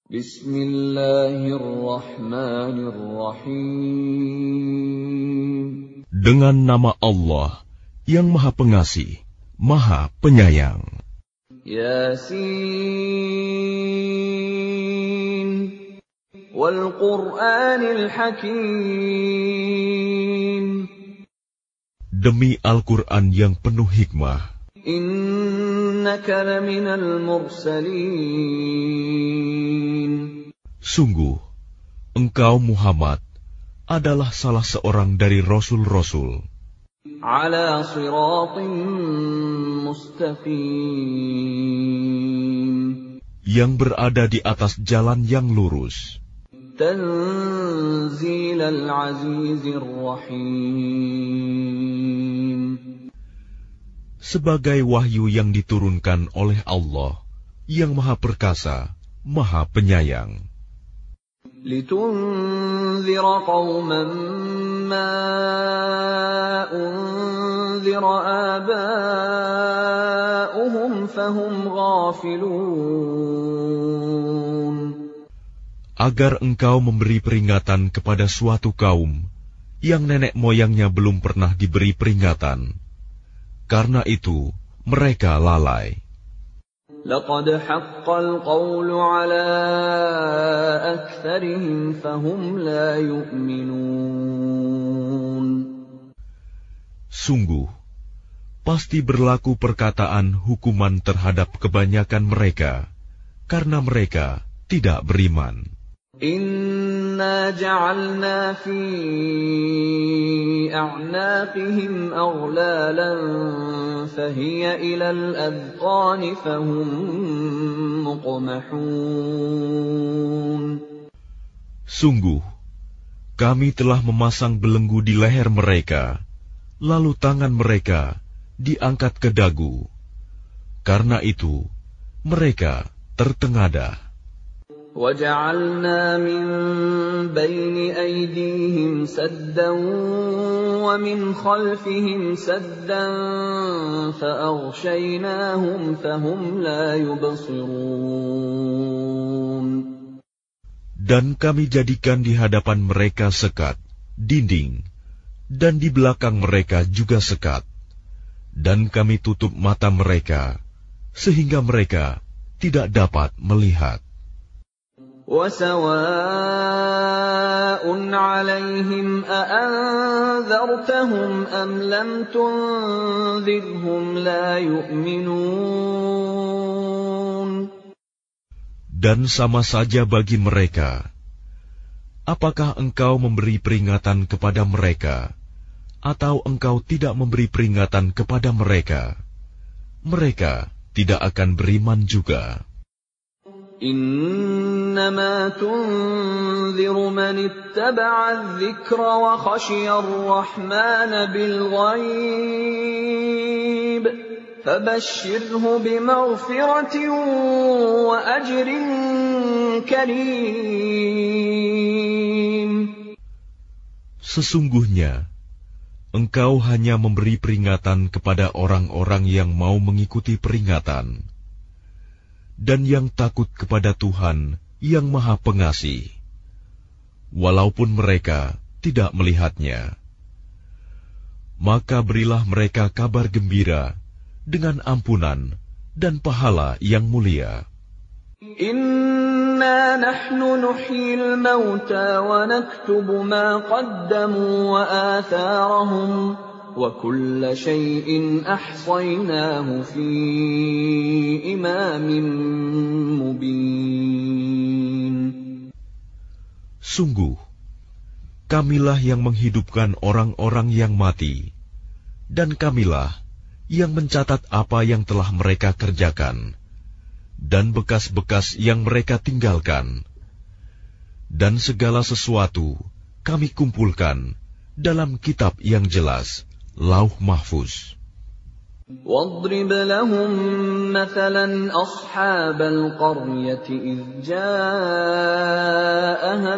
Bismillahirrahmanirrahim. Dengan nama Allah yang Maha Pengasih, Maha Penyayang. Yasin wal Qur'anil Hakim. Demi Al-Quran yang penuh hikmah. Innaka laminal mursalin. Sungguh, engkau Muhammad adalah salah seorang dari Rasul-Rasul. Ala siratin mustaqim. Yang berada di atas jalan yang lurus. Tanzilal azizir rahim. Sebagai wahyu yang diturunkan oleh Allah yang Maha Perkasa, Maha Penyayang. Litunzira qauman ma unzira aba'uhum fahum ghafilun. Agar engkau memberi peringatan kepada suatu kaum yang nenek moyangnya belum pernah diberi peringatan. Karena itu, mereka lalai. Laqad haqqal qawlu ala aktsarihim fahum la yu'minun. Sungguh, pasti berlaku perkataan hukuman terhadap kebanyakan mereka, karena mereka tidak beriman. Inna ja'alna fi a'naqihim aghlalan fahiya ilal adqani fahum muqmahun. Sungguh, kami telah memasang belenggu di leher mereka, lalu tangan mereka diangkat ke dagu. Karena itu, mereka tertengadah. وَجَعَلْنَا مِنْ بَيْنِ أَيْدِيهِمْ سَدًّا وَمِنْ خَلْفِهِمْ سَدًّا فَأَغْشَيْنَاهُمْ فَهُمْ لَا يُبْصِرُونَ. Dan kami jadikan di hadapan mereka sekat, dinding, dan di belakang mereka juga sekat. Dan kami tutup mata mereka, sehingga mereka tidak dapat melihat. وَسَوَاءٌ عَلَيْهِمْ أَأَنذَرْتَهُمْ أَمْ لَمْ تُنذِرْهُمْ لَا يُؤْمِنُونَ. Dan sama saja bagi mereka, apakah engkau memberi peringatan kepada mereka, atau engkau tidak memberi peringatan kepada mereka, mereka tidak akan beriman juga. إنما تنذر من اتبع الذكر وخشي الرحمن بالغيب فبشره بمغفرة وأجر كريم. Sesungguhnya, engkau hanya memberi peringatan kepada orang-orang yang mau mengikuti peringatan, dan yang takut kepada Tuhan yang Maha Pengasih, walaupun mereka tidak melihatnya. Maka berilah mereka kabar gembira dengan ampunan dan pahala yang mulia. Inna nahnu nuhyil mauta wa naktubu ma qaddamu wa atharahum وَكُلَّ شَيْءٍ أَحْصَيْنَاهُ فِي إِمَامٍ مُبِينٍ. Sungguh, kamilah yang menghidupkan orang-orang yang mati, dan kamilah yang mencatat apa yang telah mereka kerjakan, dan bekas-bekas yang mereka tinggalkan. Dan segala sesuatu kami kumpulkan dalam kitab yang jelas, Lauh Mahfuz. وَاضْرِبْ لَهُمْ مَثَلًا أَصْحَابَ الْقَرْيَةِ إِذْ جَاءَهَا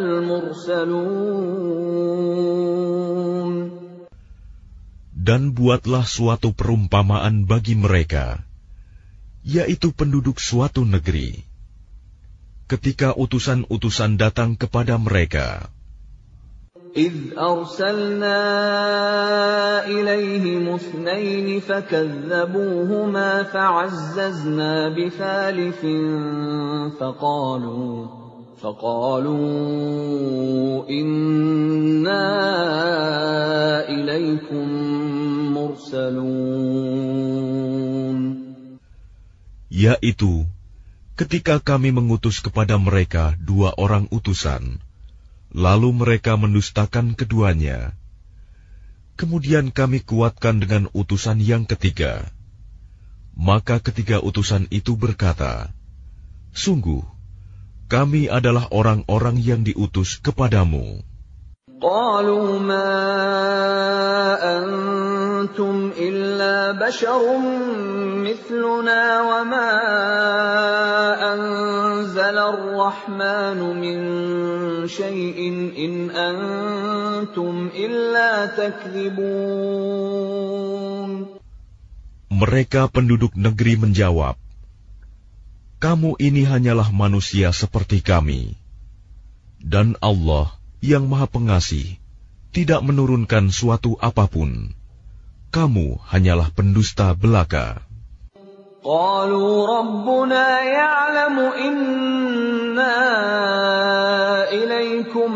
الْمُرْسَلُونَ. Dan buatlah suatu perumpamaan bagi mereka, yaitu penduduk suatu negeri. ketika utusan-utusan datang kepada mereka. إذ أرسلنا إليهم 2 فكذبوهما فعززنا بثالث فقالوا إنا إليكم مرسلون. Yaitu, ketika kami mengutus kepada mereka 2 orang utusan, lalu mereka mendustakan keduanya. Kemudian kami kuatkan dengan utusan yang ketiga. Maka ketiga utusan itu berkata, sungguh, kami adalah orang-orang yang diutus kepadamu. قالوا ما أنتم إلا بشر مثلنا وما أنزل الرحمن من شيء إن أنتم إلا تكذبون. Mereka penduduk negeri menjawab, kamu ini hanyalah manusia seperti kami, dan Allah yang Maha Pengasih tidak menurunkan suatu apapun. Kamu hanyalah pendusta belaka. قالوا ربنا يعلم إنا إليكم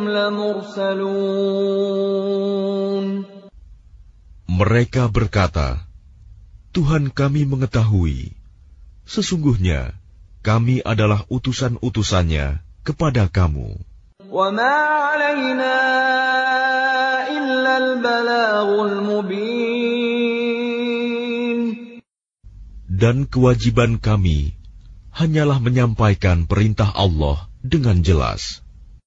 لمرسلون. Mereka berkata, Tuhan kami mengetahui, sesungguhnya kami adalah utusan-utusannya kepada kamu. وَمَا عَلَيْنَا إِلَّا الْبَلَاغُ الْمُبِينُ. Dan kewajiban kami hanyalah menyampaikan perintah Allah dengan jelas.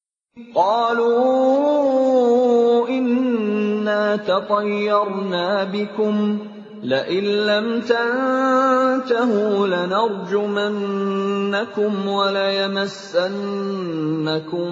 قَالُوا إِنَّا تَطَيَّرْنَا بِكُمْ لَئِن لَّمْ تَنْتَهُوا لَنَرْجُمَنَّكُمْ وَلَيَمَسَّنَّكُمْ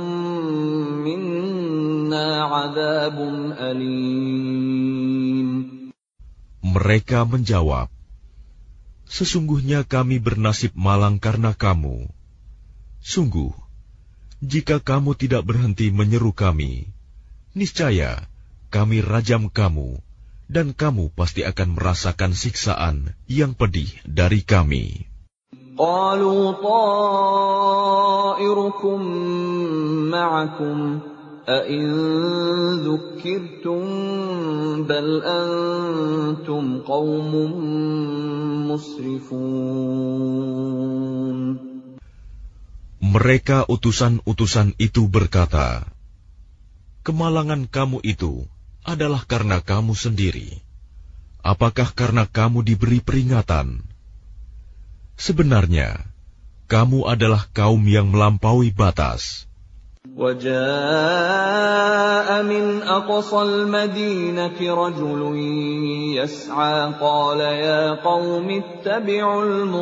مِنَّا عَذَابٌ أَلِيمٌ. Mereka menjawab, sesungguhnya kami bernasib malang karena kamu. Sungguh, jika kamu tidak berhenti menyeru kami, niscaya kami rajam kamu, dan kamu pasti akan merasakan siksaan yang pedih dari kami. قَالُوا طَائِرُكُمْ مَعَكُمْ أَإِن ذُكِّرْتُمْ بَلْ أَنْتُمْ قَوْمٌ مُسْرِفُونَ. Mereka utusan-utusan itu berkata, kemalangan kamu itu adalah karena kamu sendiri. Apakah karena kamu diberi peringatan? Sebenarnya, kamu adalah kaum yang melampaui batas. وَجَاءَ مِنْ أَقْصَى الْمَدِينَةِ رَجُلٌ يَسْعَىٰ قَالَ يَا قَوْمِ اتَّبِعُوا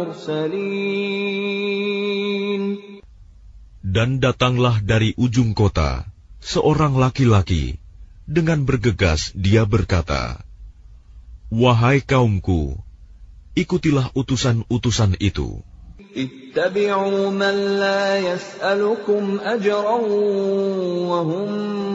الْمُرْسَلِينَ. Dan datanglah dari ujung kota seorang laki-laki. Dengan bergegas dia berkata, wahai kaumku, ikutilah utusan-utusan itu. Ittabi'u man la yas'alukum ajran wa hum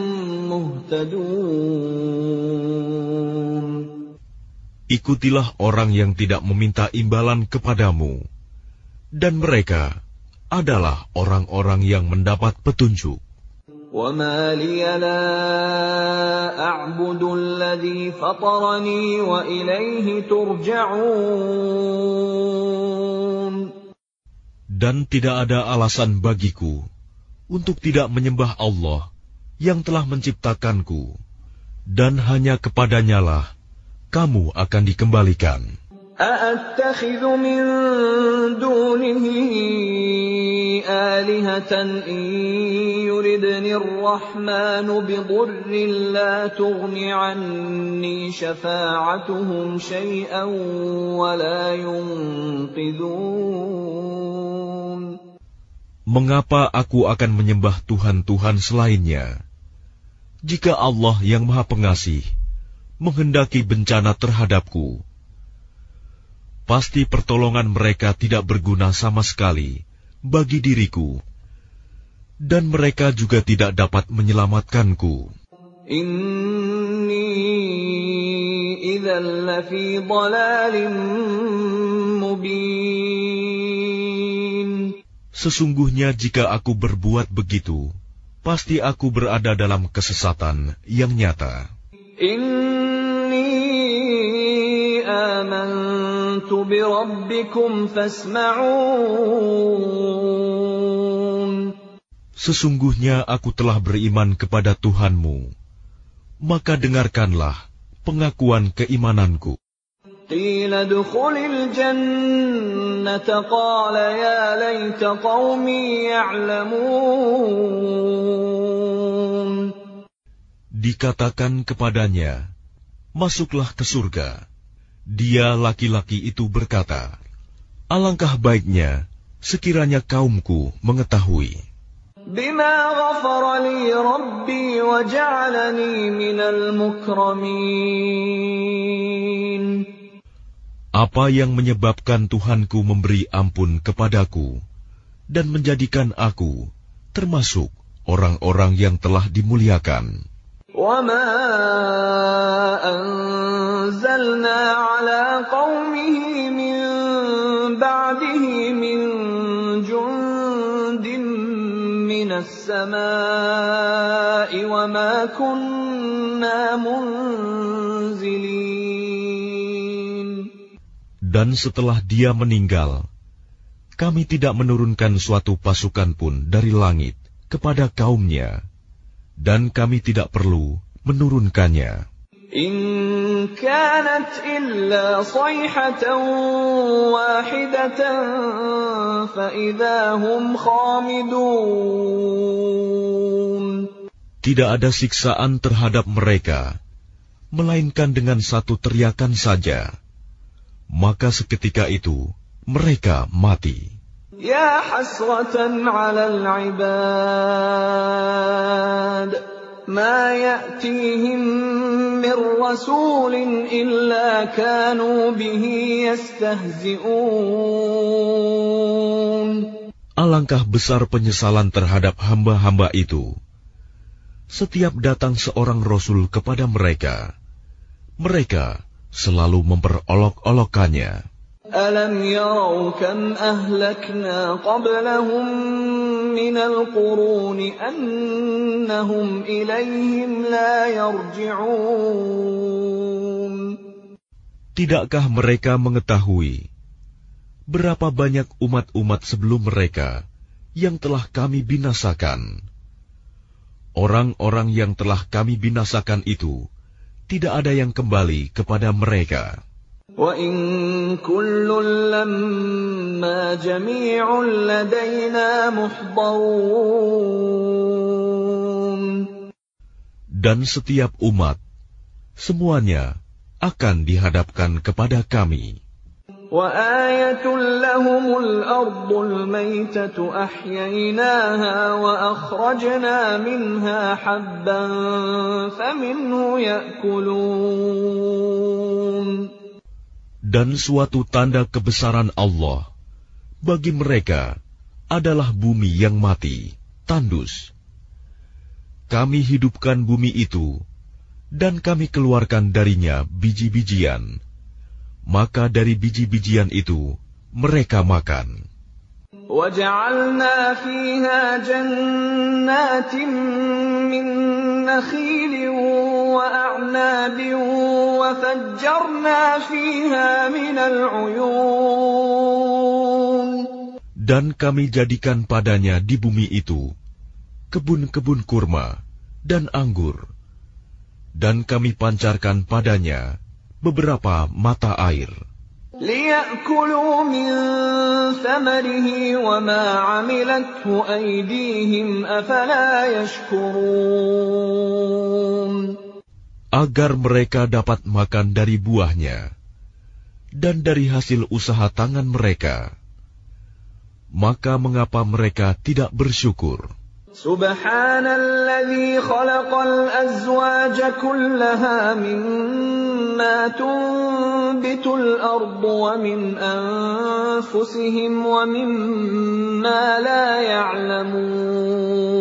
muhtadun. Ikutilah orang yang tidak meminta imbalan kepadamu, dan mereka adalah orang-orang yang mendapat petunjuk. وَمَا لِيَ لَا أَعْبُدُ الَّذِي فَطَرَنِي وَإِلَيْهِ تُرْجَعُونَ. Dan tidak ada alasan bagiku untuk tidak menyembah Allah yang telah menciptakanku, dan hanya kepadanyalah kamu akan dikembalikan. أَأَتَّخِذُ مِن دُونِهِ آلِهَةً إِن يُرِدْنِ الرَّحْمَنُ بِضُرٍّ لَّا تُغْنِ عَنِّي شَفَاعَتُهُمْ شَيْئًا وَلَا يُنقِذُونَ. Mengapa aku akan menyembah Tuhan-Tuhan selainnya? Jika Allah yang Maha Pengasih menghendaki bencana terhadapku, pasti pertolongan mereka tidak berguna sama sekali bagi diriku, dan mereka juga tidak dapat menyelamatkanku. Inni idzan lafi dhalalin mubin. Sesungguhnya jika aku berbuat begitu, pasti aku berada dalam kesesatan yang nyata. Inni amantu bi rabbikum fasma'un. Sesungguhnya aku telah beriman kepada Tuhanmu, maka dengarkanlah pengakuan keimananku. Qila dukhulil jannata qala ya laita qaumi ya'lamun. Dikatakan kepadanya, masuklah ke surga. Dia laki-laki itu berkata, alangkah baiknya sekiranya kaumku mengetahui. Bima ghafara li rabbi wa ja'alani minal mukramin. Apa yang menyebabkan Tuhanku memberi ampun kepadaku dan menjadikan aku termasuk orang-orang yang telah dimuliakan. Wa ma anzalna ala qaumihi min ba'dihi min jundin minas samaa'i wa ma kunna munzilin. Dan setelah dia meninggal, kami tidak menurunkan suatu pasukan pun dari langit kepada kaumnya, dan kami tidak perlu menurunkannya. In kanat illa sayhatan wahidatan fa idza hum khamidun. Tidak ada siksaan terhadap mereka, melainkan dengan satu teriakan saja. Maka seketika itu mereka mati. Ya hasratan 'alal 'ibad ma ya'tihim min rasulin illa kanu bihi yastahzi'un. Alangkah besar penyesalan terhadap hamba-hamba itu. Setiap datang seorang rasul kepada mereka, mereka selalu memperolok-olokkannya. Alam yarau kam ahlakna qablahum minal quruni annahum ilayhim la yarji'un. Tidakkah mereka mengetahui berapa banyak umat-umat sebelum mereka yang telah kami binasakan? Orang-orang yang telah kami binasakan itu tidak ada yang kembali kepada mereka. Wa in kullun lamma jami'un ladaina muhdarun. Dan setiap umat, semuanya akan dihadapkan kepada kami. Wa ayatul lahumul ardul maytatu ahyaynaha wa akhrajna minha habban faminhu ya'kulun. Dan suatu tanda kebesaran Allah bagi mereka adalah bumi yang mati, tandus. Kami hidupkan bumi itu, dan kami keluarkan darinya biji-bijian. Maka dari biji-bijian itu mereka makan. وَجَعَلْنَا فِيهَا جَنَّاتٍ مِّن نَّخِيلٍ وَأَعْنَابٍ وَفَجَّرْنَا فِيهَا مِنَ الْعُيُونِ. Dan kami jadikan padanya di bumi itu kebun-kebun kurma dan anggur, dan kami pancarkan padanya beberapa mata air. لِيَأْكُلُوا مِنْ ثَمَرِهِ وَمَا عَمِلَتْهُ أَيْدِيهِمْ أَفَلَا يَشْكُرُونَ. Agar mereka dapat makan dari buahnya dan dari hasil usaha tangan mereka. Maka mengapa mereka tidak bersyukur? Subhanalladzi khalaqal azwaja kullaha mimma tunbitul ardu wa min anfusihim wa mimma la ya'lamun.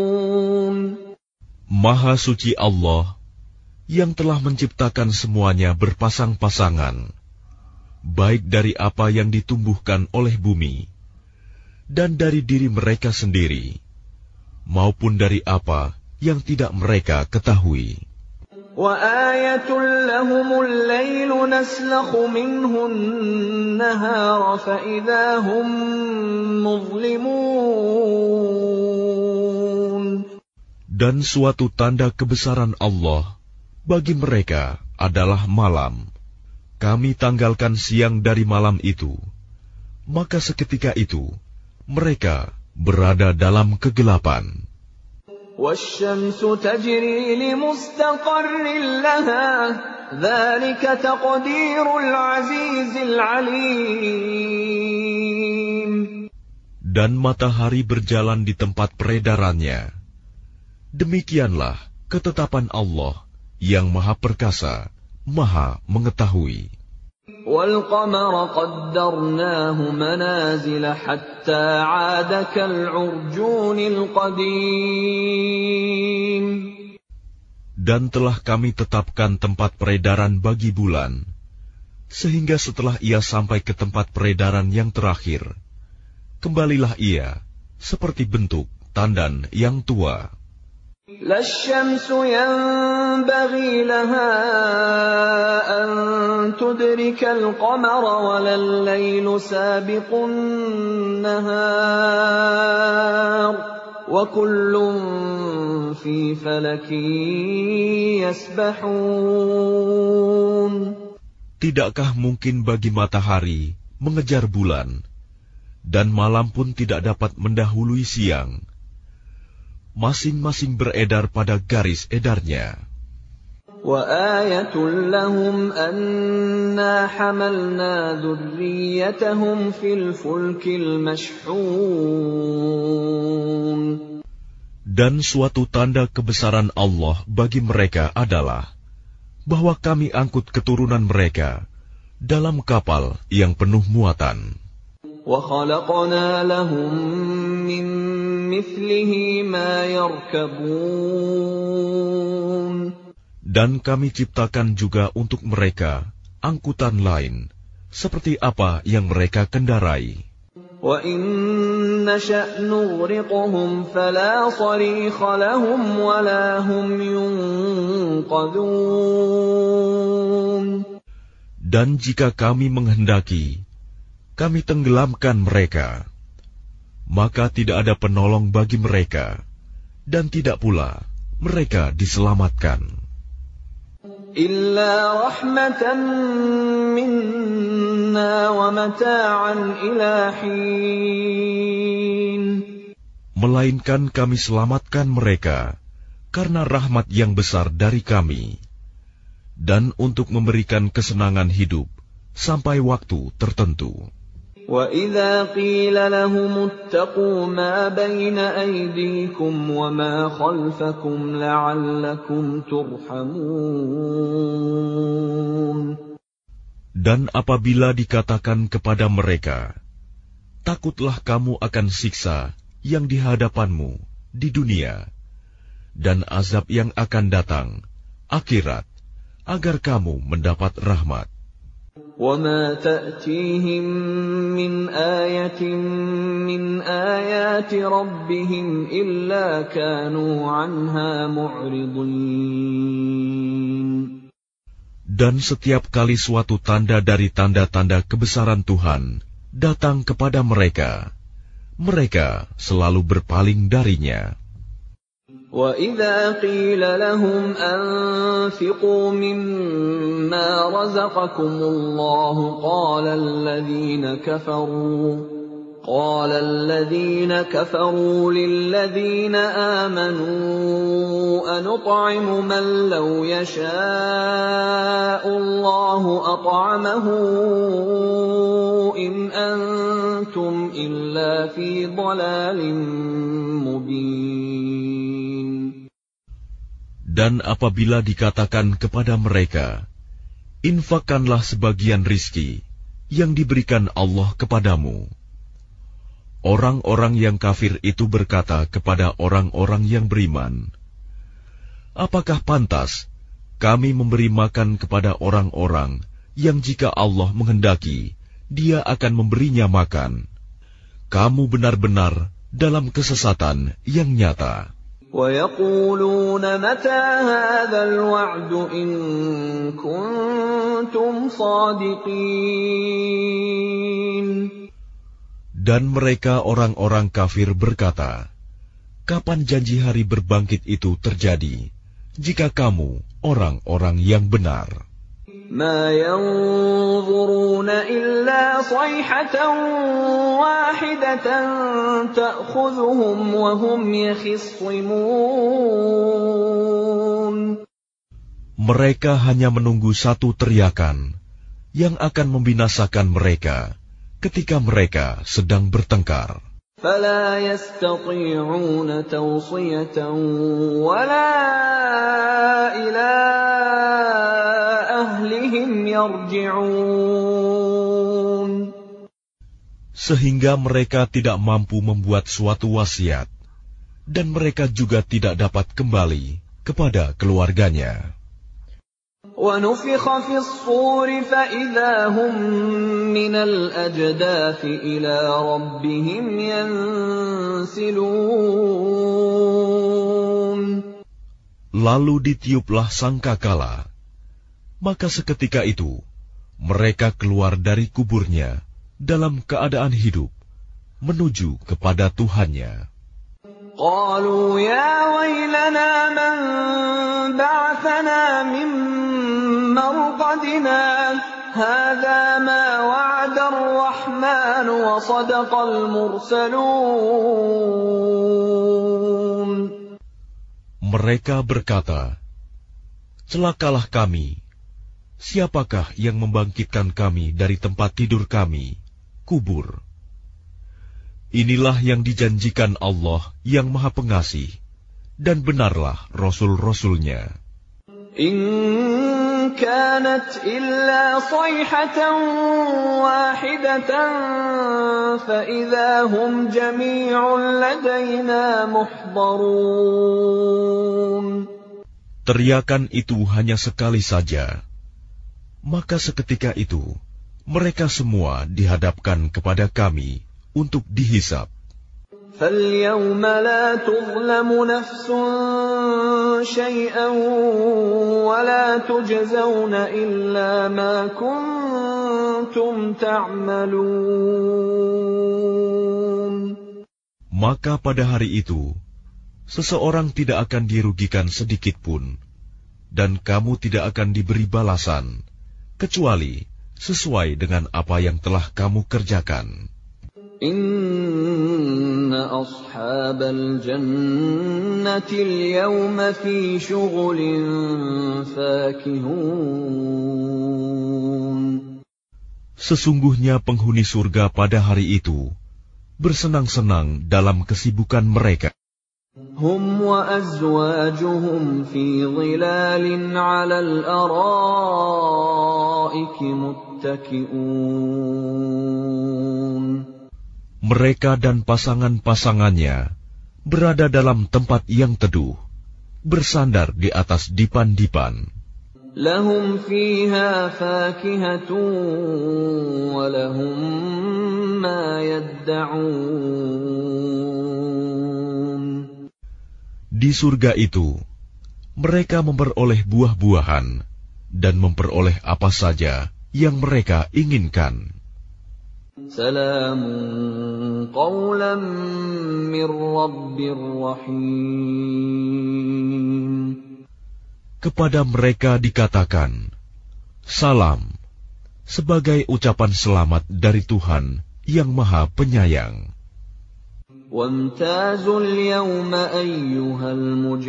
Maha suci Allah yang telah menciptakan semuanya berpasang-pasangan, baik dari apa yang ditumbuhkan oleh bumi, dan dari diri mereka sendiri, maupun dari apa yang tidak mereka ketahui. وَآيَةٌ لَهُمُ اللَّيْلُ نَسْلَخُ مِنْهُ النَّهَارَ فَإِذَا هُمْ مُظْلِمُونَ. Dan suatu tanda kebesaran Allah bagi mereka adalah malam. Kami tanggalkan siang dari malam itu, maka seketika itu mereka berada dalam kegelapan. وَالشَّمْسُ تَجْرِي لِمُسْتَقَرٍّ لَهَا ذَلِكَ تَقْدِيرُ الْعَزِيزِ الْعَلِيمِ. Dan matahari berjalan di tempat peredarannya. Demikianlah ketetapan Allah yang Maha Perkasa, Maha Mengetahui. وَالْقَمَرَ قَدَّرْنَاهُ مَنَازِلَ حَتَّى عَادَ كَالْعُرْجُونِ الْقَدِيمِ. Dan telah kami tetapkan tempat peredaran bagi bulan, sehingga setelah ia sampai ke tempat peredaran yang terakhir, kembalilah ia seperti bentuk tandan yang tua. لا الشمس ينبغي لها أن تدرك القمر ولا الليل سابق النهار وكل في فلك يسبحون. Tidakkah mungkin bagi matahari mengejar bulan, dan malam pun tidak dapat mendahului siang? Masing-masing beredar pada garis edarnya. وَآيَةٌ لَهُمْ أَنَّا حَمَلْنَا ذُرِّيَّتَهُمْ فِي الْفُلْكِ الْمَشْحُونِ. Dan suatu tanda kebesaran Allah bagi mereka adalah bahwa kami angkut keturunan mereka dalam kapal yang penuh muatan. وَخَلَقْنَا لَهُم مِّن مِّثْلِهِ مَا يَرْكَبُونَ. Dan kami ciptakan juga untuk mereka angkutan lain, seperti apa yang mereka kendarai. وَإِن نَّشَأْ نُغْرِقْهُمْ فَلَا صَرِيخَ لَهُمْ وَلَا هُمْ يُنقَذُونَ. Dan jika kami menghendaki, kami tenggelamkan mereka, maka tidak ada penolong bagi mereka, dan tidak pula mereka diselamatkan. Illa rahmatan minna wa mata'an ila hin. Melainkan kami selamatkan mereka karena rahmat yang besar dari kami, dan untuk memberikan kesenangan hidup sampai waktu tertentu. وَإِذَا قِيلَ لَهُمُ اتَّقُوا مَا بَيْنَ أَيْدِيكُمْ وَمَا خَلْفَكُمْ لَعَلَّكُمْ تُرْحَمُونَ. Dan apabila dikatakan kepada mereka, takutlah kamu akan siksa yang di hadapanmu di dunia, dan azab yang akan datang, akhirat, agar kamu mendapat rahmat. وَمَا تَأْتِيهِمْ مِنْ آيَةٍ مِنْ آيَاتِ رَبِّهِمْ إِلَّا كَانُوا عَنْهَا مُعْرِضِينَ. Dan setiap kali suatu tanda dari tanda-tanda kebesaran Tuhan datang kepada mereka, mereka selalu berpaling darinya. وَإِذَا قِيلَ لَهُمْ أَنفِقُوا مِمَّا رَزَقَكُمُ اللَّهُ قَالَ الَّذِينَ كَفَرُوا لِلَّذِينَ آمَنُوا أَنُطْعِمُ مَن لَّوْ يَشَاءُ اللَّهُ أَطْعَمَهُ إِنْ أَنتُمْ إِلَّا فِي ضَلَالٍ مُّبِينٍ. Dan apabila dikatakan kepada mereka, infakkanlah sebagian rizki yang diberikan Allah kepadamu. Orang-orang yang kafir itu berkata kepada orang-orang yang beriman, Apakah pantas kami memberi makan kepada orang-orang yang jika Allah menghendaki, Dia akan memberinya makan? Kamu benar-benar dalam kesesatan yang nyata. وَيَقُولُونَ مَتَى هَذَا الْوَعْدُ إِن كُنتُمْ صَادِقِينَ. Dan mereka orang-orang kafir berkata, kapan janji hari berbangkit itu terjadi, jika kamu orang-orang yang benar? مَا يَنظُرُونَ إِلَّا صَيْحَةً وَاحِدَةً تَأْخُذُهُمْ وَهُمْ يَخِصِّمُونَ. Mereka hanya menunggu satu teriakan yang akan membinasakan mereka ketika mereka sedang bertengkar. فَلَا يَسْتَطِيعُونَ تَوْصِيَةً وَلَا إِلَىٰ أَهْلِهِمْ يَرْجِعُونَ. Sehingga mereka tidak mampu membuat suatu wasiat, dan mereka juga tidak dapat kembali kepada keluarganya. وَنُفِخَ فِي الصُّورِ فَإِذَا هُم مِّنَ الْأَجْدَاثِ إِلَىٰ رَبِّهِمْ يَنسِلُونَ. Lalu ditiuplah sangkakala, maka seketika itu mereka keluar dari kuburnya dalam keadaan hidup menuju kepada Tuhannya. قالوا يا ويلنا من بعثنا من مرقدنا هذا ما وعد الرحمن وصدق المرسلون. Mereka berkata, celakalah kami. Siapakah yang membangkitkan kami dari tempat tidur kami, kubur? Inilah yang dijanjikan Allah yang Maha Pengasih, dan benarlah Rasul-Rasulnya. إن كانت إلا صيحة واحدة فإذا هم جميع لدينا محضرون. Teriakan itu hanya sekali saja, maka seketika itu mereka semua dihadapkan kepada kami untuk dihisab. فَالْيَوْمَ لَا تُظْلَمُ نَفْسٌ شَيْئًا وَلَا تُجْزَوْنَ إِلَّا مَا كُنتُمْ تَعْمَلُونَ. Maka pada hari itu, seseorang tidak akan dirugikan sedikit pun, dan kamu tidak akan diberi balasan, kecuali sesuai dengan apa yang telah kamu kerjakan. Inna ashabal jannati al-yawma fi shughulin fakihun. Sesungguhnya penghuni surga pada hari itu bersenang-senang dalam kesibukan mereka. Hum wa azwajuhum fi dhilalin 'ala al-ara'iki muttaki'un. Mereka dan pasangan-pasangannya berada dalam tempat yang teduh, bersandar di atas dipan-dipan. Lahum fiha fakihatun wa lahum ma yadda'un. Di surga itu, mereka memperoleh buah-buahan dan memperoleh apa saja yang mereka inginkan. Salamun qawlan min Rabbir Rahim. Kepada mereka dikatakan, salam, sebagai ucapan selamat dari Tuhan yang Maha Penyayang. Wamtazul yawma ayyuhal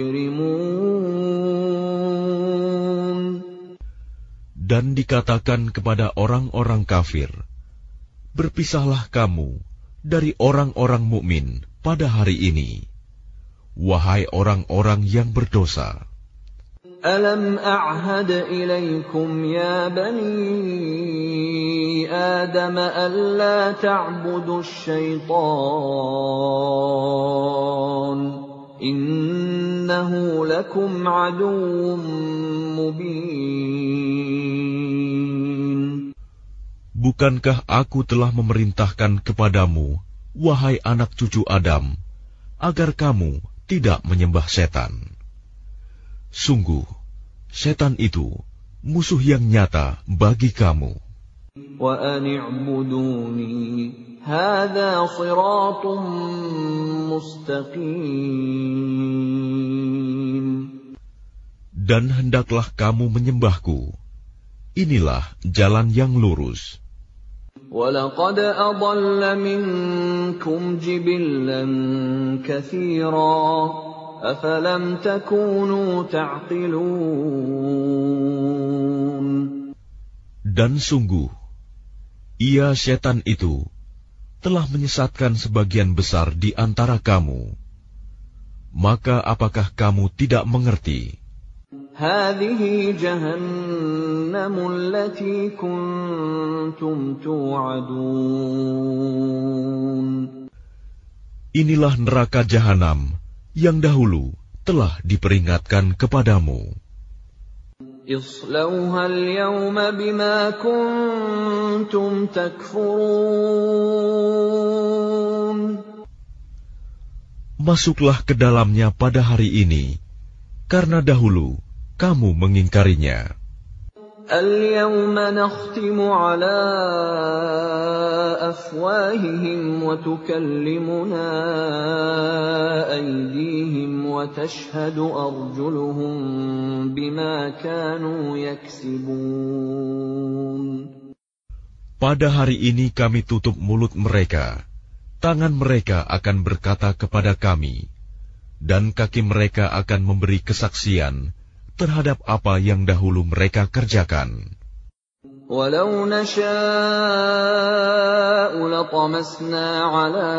mujrimun. Dan dikatakan kepada orang-orang kafir, berpisahlah kamu dari orang-orang mukmin pada hari ini, wahai orang-orang yang berdosa. Alam a'had ilaikum ya bani Adam alla ta'budu syaitan. Innahu إِنَّهُ لَكُمْ عَدُوٌّ مُبِينٌ. Bukankah aku telah memerintahkan kepadamu, wahai anak cucu Adam, agar kamu tidak menyembah setan? Sungguh, setan itu musuh yang nyata bagi kamu. وَأَنِ اعْبُدُونِي هَذَا صِرَاطٌ مُسْتَقِيمٌ. Dan hendaklah kamu menyembahku. Inilah jalan yang lurus. وَلَقَدْ أَضَلَّ مِنكُمْ جِبِلًّا كَثِيرًا أَفَلَمْ تَكُونُوا تَعْقِلُونَ. Dan sungguh, ia setan itu telah menyesatkan sebagian besar di antara kamu. Maka apakah kamu tidak mengerti? هَذِهِ جَهَنَّمُ الَّتِي كُنتُمْ تُوعَدُونَ. Inilah neraka jahanam yang dahulu telah diperingatkan kepadamu. اصْلَوْهَا الْيَوْمَ بِمَا كُنتُمْ تَكْفُرُونَ. Masuklah ke dalamnya pada hari ini, karena dahulu kamu mengingkarinya. الْيَوْمَ نَخْتِمُ عَلَى أَفْوَاهِهِمْ وَتُكَلِّمُنَا أَيْدِيهِمْ وَتَشْهَدُ أَرْجُلُهُم بِمَا كَانُوا يَكْسِبُونَ. Pada hari ini kami tutup mulut mereka, tangan mereka akan berkata kepada kami, dan kaki mereka akan memberi kesaksian terhadap apa yang dahulu mereka kerjakan. وَلَوْ نَشَاءُ لَطَمَسْنَا عَلَىٰ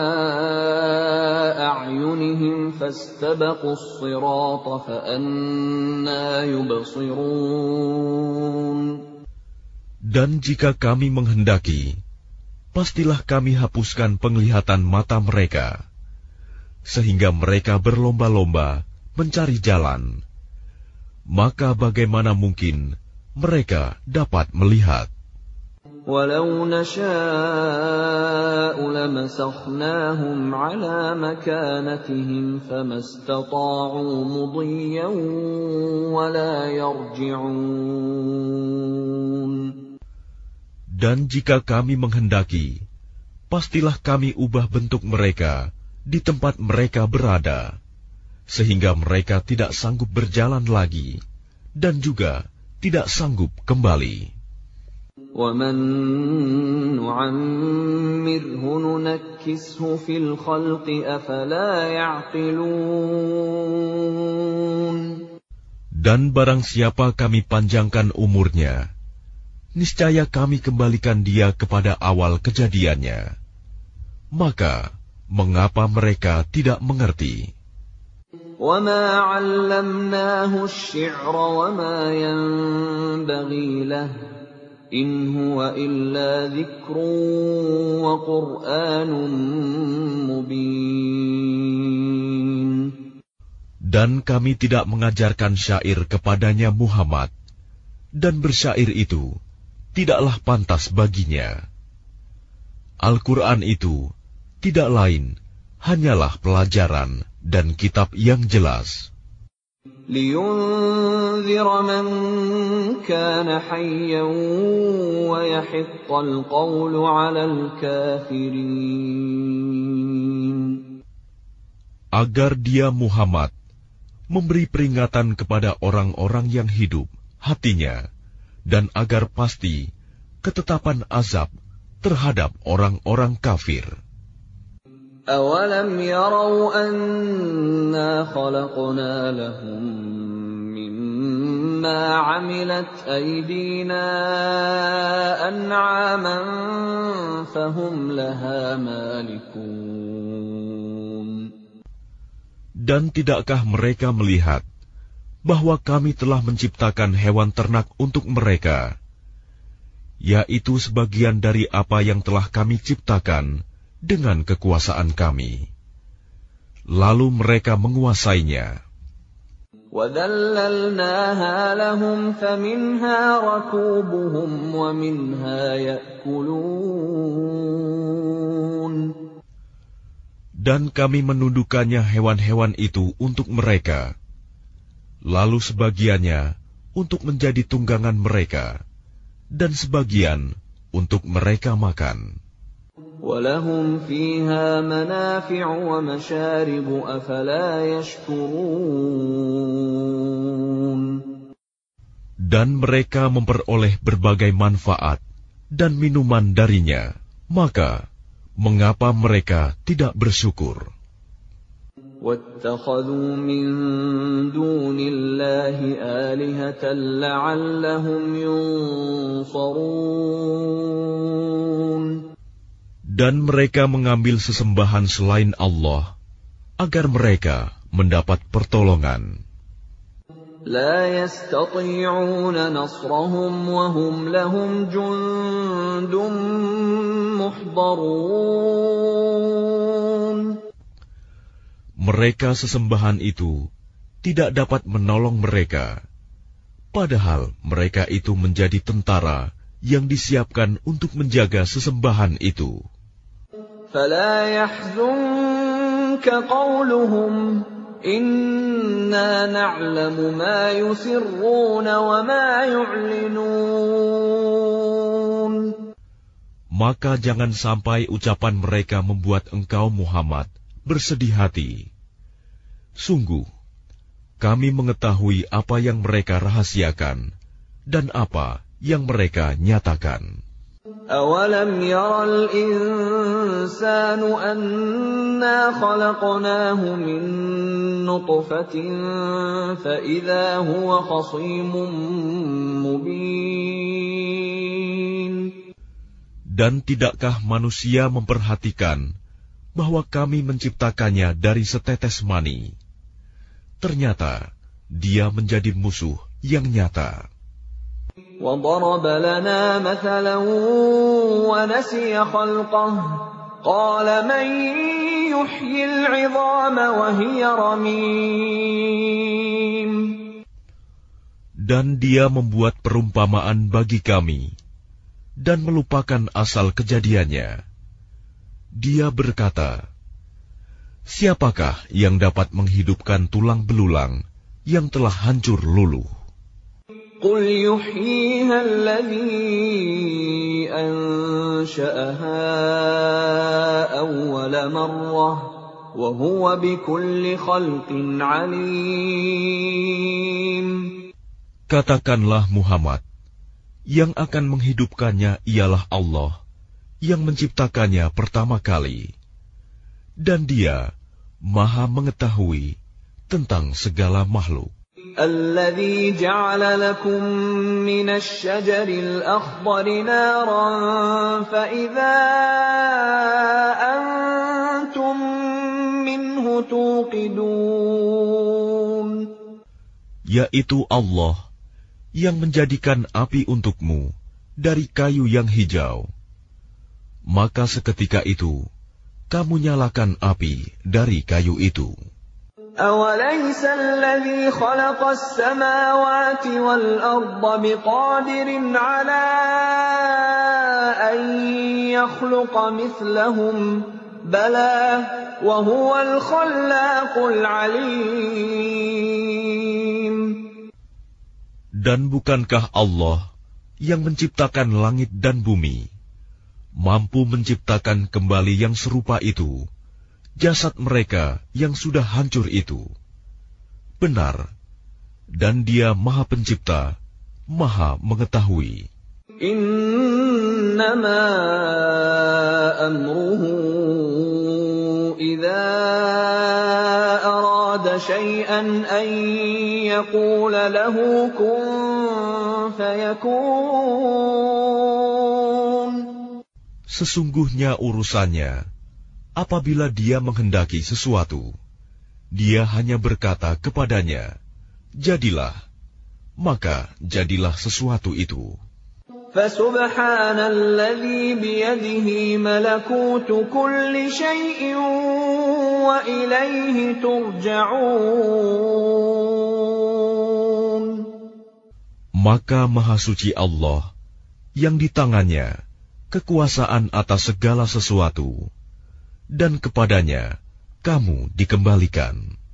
أَعْيُنِهِمْ فَاسْتَبَقُوا الصِّرَاطَ فَأَنَّىٰ يُبْصِرُونَ. Dan jika kami menghendaki, pastilah kami hapuskan penglihatan mata mereka, sehingga mereka berlomba-lomba mencari jalan. Maka bagaimana mungkin mereka dapat melihat? وَلَوْ نَشَاءُ لَمَسَخْنَاهُمْ عَلَىٰ مَكَانَتِهِمْ فَمَا اسْتَطَاعُوا مُضِيًّا وَلَا يَرْجِعُونَ. Dan jika kami menghendaki, pastilah kami ubah bentuk mereka di tempat mereka berada, sehingga mereka tidak sanggup berjalan lagi, dan juga tidak sanggup kembali. وَمَن نُّعَمِّرْهُ نُنَكِّسْهُ فِي الْخَلْقِ أَفَلَا يَعْقِلُونَ. Dan barang siapa kami panjangkan umurnya, niscaya kami kembalikan dia kepada awal kejadiannya. Maka, mengapa mereka tidak mengerti? وَمَا عَلَّمْنَاهُ الشِّعْرَ وَمَا يَنبَغِي لَهُ إِنْ هُوَ إِلَّا ذِكْرٌ وَقُرْآنٌ مُبِينٌ. Dan kami tidak mengajarkan syair kepadanya Muhammad, dan bersyair itu tidaklah pantas baginya. Al-Quran itu tidak lain hanyalah pelajaran dan kitab yang jelas. لِيُنذِرَ مَن كَانَ حَيًّا وَيَحِقَّ الْقَوْلُ عَلَى الْكَافِرِينَ. Agar dia Muhammad memberi peringatan kepada orang-orang yang hidup hatinya, dan agar pasti ketetapan azab terhadap orang-orang kafir. أَوَلَمْ يَرَوْا أَنَّا خَلَقْنَا لَهُم مِّمَّا عَمِلَتْ أَيْدِينَا أَنْعَامًا فَهُمْ لَهَا مَالِكُونَ. Dan tidakkah mereka melihat bahwa kami telah menciptakan hewan ternak untuk mereka, yaitu sebagian dari apa yang telah kami ciptakan dengan kekuasaan kami. Lalu mereka menguasainya. وَذَلَّلْنَاهَا لَهُمْ فَمِنْهَا رَكُوبُهُمْ وَمِنْهَا يَأْكُلُونَ. Dan kami menundukkannya hewan-hewan itu untuk mereka, lalu sebagiannya untuk menjadi tunggangan mereka, dan sebagian untuk mereka makan. وَلَهُمْ فِيهَا مَنَافِعُ وَمَشَارِبُ أَفَلَا يَشْكُرُونَ. Dan mereka memperoleh berbagai manfaat dan minuman darinya, maka mengapa mereka tidak bersyukur? وَاتَّخَذُوا مِن دُونِ اللَّهِ آلِهَةً لَّعَلَّهُمْ يُنصَرُونَ. Dan mereka mengambil sesembahan selain Allah, agar mereka mendapat pertolongan. لَا يَسْتَطِيعُونَ نَصْرَهُمْ وَهُمْ لَهُمْ جُندٌ مُّحْضَرُونَ. Mereka sesembahan itu tidak dapat menolong mereka, padahal mereka itu menjadi tentara yang disiapkan untuk menjaga sesembahan itu. فَلَا يَحْزُنكَ قَوْلُهُمْ إِنَّا نَعْلَمُ مَا يُسِرُّونَ وَمَا يُعْلِنُونَ. Maka jangan sampai ucapan mereka membuat engkau Muhammad bersedih hati. Sungguh, kami mengetahui apa yang mereka rahasiakan dan apa yang mereka nyatakan. أَوَلَمْ يَرَ الْإِنسَانُ أَنَّا خَلَقْنَاهُ مِن نُّطْفَةٍ فَإِذَا هُوَ خَصِيمٌ مُّبِينٌ. Dan tidakkah manusia memperhatikan bahwa kami menciptakannya dari setetes mani? Ternyata dia menjadi musuh yang nyata. وَضَرَبَ لَنَا مَثَلًا وَنَسِيَ خَلْقَهُ قَالَ مَن يُحْيِي الْعِظَامَ وَهِيَ رَمِيمٌ. Dan dia membuat perumpamaan bagi kami dan melupakan asal kejadiannya. Dia berkata, siapakah yang dapat menghidupkan tulang belulang yang telah hancur luluh? قُلْ يُحْيِيهَا الَّذِي أَنشَأَهَا أَوَّلَ مَرَّةٍ وَهُوَ بِكُلِّ خَلْقٍ عَلِيمٌ. Katakanlah Muhammad, yang akan menghidupkannya ialah Allah, yang menciptakannya pertama kali, dan Dia Maha mengetahui tentang segala makhluk. الَّذِي جَعَلَ لَكُم مِّنَ الشَّجَرِ الْأَخْضَرِ نَارًا فَإِذَا أَنتُم مِّنْهُ تُوقِدُونَ. Yaitu Allah yang menjadikan api untukmu dari kayu yang hijau. Maka seketika itu kamu nyalakan api dari kayu itu. أَوَلَيْسَ الَّذِي خَلَقَ السَّمَاوَاتِ وَالْأَرْضَ بِقَادِرٍ عَلَىٰ أَن يَخْلُقَ مِثْلَهُم ۚ بَلَىٰ وَهُوَ الْخَلَّاقُ الْعَلِيمُ. Dan bukankah Allah yang menciptakan langit dan bumi mampu menciptakan kembali yang serupa itu jasad mereka yang sudah hancur itu? Benar, dan Dia Maha Pencipta, Maha Mengetahui. Innama amruhu idza arada syai'an an yaqula lahu kun fayakun. Sesungguhnya urusannya, apabila Dia menghendaki sesuatu, Dia hanya berkata kepadanya, jadilah, maka jadilah sesuatu itu. Fasubhanalladzi biyadihi malakutu kulli syai'in wa ilaihi turja'un. Maka Maha Suci Allah, yang di tangannya kekuasaan atas segala sesuatu, dan kepadanya kamu dikembalikan.